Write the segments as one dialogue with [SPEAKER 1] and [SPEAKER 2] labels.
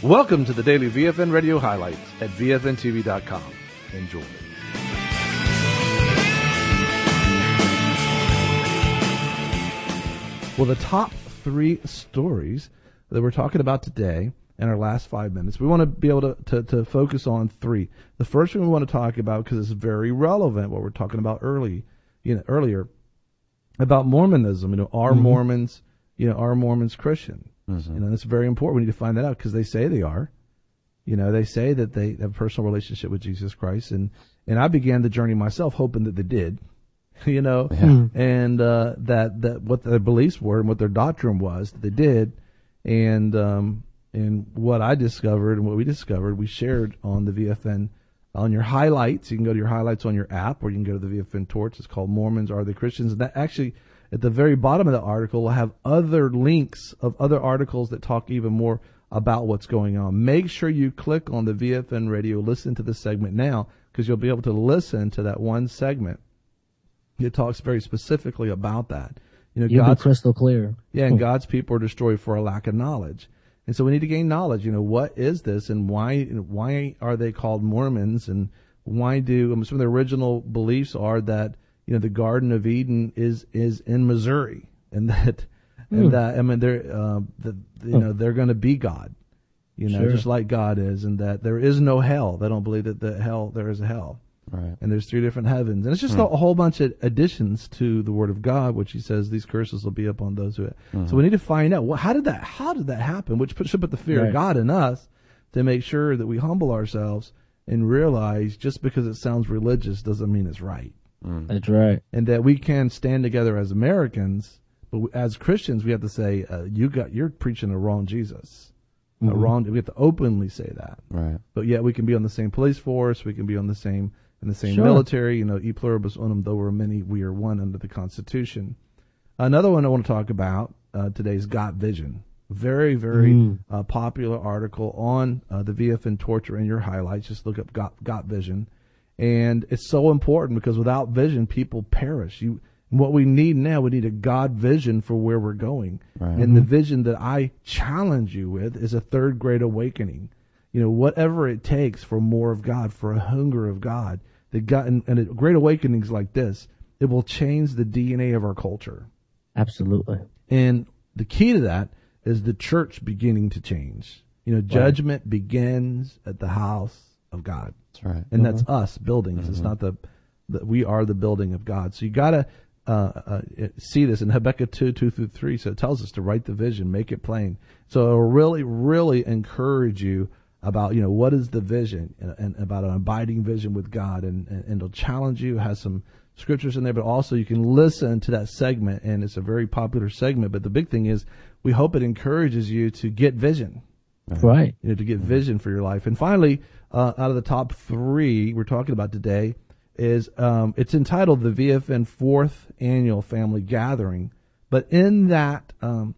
[SPEAKER 1] Welcome to the Daily VFN Radio Highlights at VFNTV.com. Enjoy. Well, the top three stories that we're talking about today in our last 5 minutes, we want to be able to focus on three. The first one we want to talk about, because it's very relevant, what we're talking about earlier, about Mormonism. Are Mormons, are Mormons Christian? Mm-hmm. That's very important. We need to find that out because they say they are. They say that they have a personal relationship with Jesus Christ, and I began the journey myself, hoping that they did. And that what their beliefs were and what their doctrine was that they did, and what I discovered and what we discovered, we shared on the VFN on your highlights. You can go to your highlights on your app, or you can go to the VFN Torch. It's called Mormons Are They Christians? And that actually, at the very bottom of the article, will have other links of other articles that talk even more about what's going on. Make sure you click on the VFN Radio, listen to this segment now, because you'll be able to listen to that one segment. It talks very specifically about that.
[SPEAKER 2] You'll be crystal clear.
[SPEAKER 1] Yeah, and God's people are destroyed for a lack of knowledge. And so we need to gain knowledge. What is this, and why are they called Mormons, and why do some of the original beliefs are that the Garden of Eden is in Missouri, and that they're going to be God, sure, just like God is, and that there is no hell. They don't believe that there is a hell. Right. And there's three different heavens. And it's just a whole bunch of additions to the Word of God, which he says these curses will be upon those who... So we need to find out, how did that happen? Which should put the fear of God in us to make sure that we humble ourselves and realize just because it sounds religious doesn't mean it's right.
[SPEAKER 2] That's right.
[SPEAKER 1] And that we can stand together as Americans, but as Christians we have to say, you're preaching a wrong Jesus. We have to openly say that. Right. But yet we can be on the same police force, we can be on the same... in the same military, e pluribus unum, though we're many, we are one under the Constitution. Another one I want to talk about today is Got Vision. Very, very popular article on the VFN Torch in your highlights. Just look up Got Vision. And it's so important because without vision, people perish. What we need now, we need a God vision for where we're going. Right. And the vision that I challenge you with is a third great awakening. Whatever it takes for more of God, for a hunger of God, that God, and great awakenings like this, it will change the DNA of our culture.
[SPEAKER 2] Absolutely.
[SPEAKER 1] And the key to that is the church beginning to change. Judgment begins at the house of God. That's right. And that's us, buildings. It's not we are the building of God. So you got to see this in Habakkuk 2:2-3. So it tells us to write the vision, make it plain. So it'll really, really encourage you about, what is the vision, and about an abiding vision with God, and it'll challenge you. It has some scriptures in there, but also you can listen to that segment, and it's a very popular segment. But the big thing is, we hope it encourages you to get vision.
[SPEAKER 2] Right.
[SPEAKER 1] To get vision for your life. And finally, out of the top three we're talking about today is, it's entitled the VFN 4th Annual Family Gathering. But in that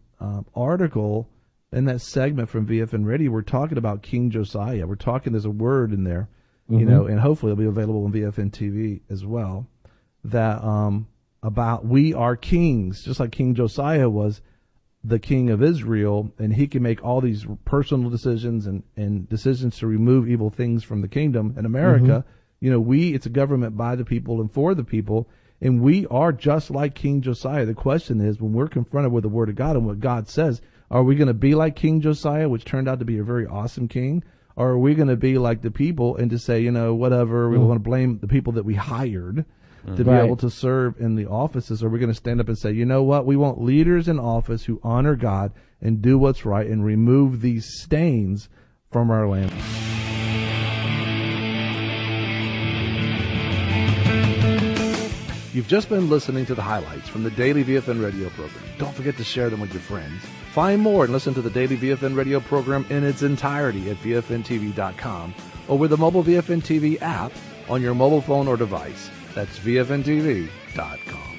[SPEAKER 1] article, in that segment from VFN Radio, we're talking about King Josiah. We're talking, there's a word in there, and hopefully it'll be available on VFN TV as well, that about we are kings, just like King Josiah was the king of Israel, and he can make all these personal decisions and decisions to remove evil things from the kingdom in America. It's a government by the people and for the people, and we are just like King Josiah. The question is, when we're confronted with the Word of God and what God says, are we going to be like King Josiah, which turned out to be a very awesome king? Or are we going to be like the people and just say, whatever, we want to blame the people that we hired to be able to serve in the offices? Or are we going to stand up and say, you know what, we want leaders in office who honor God and do what's right and remove these stains from our land? You've just been listening to the highlights from the Daily VFN Radio program. Don't forget to share them with your friends. Find more and listen to the Daily VFN Radio program in its entirety at VFNTV.com or with the mobile VFN TV app on your mobile phone or device. That's VFNTV.com.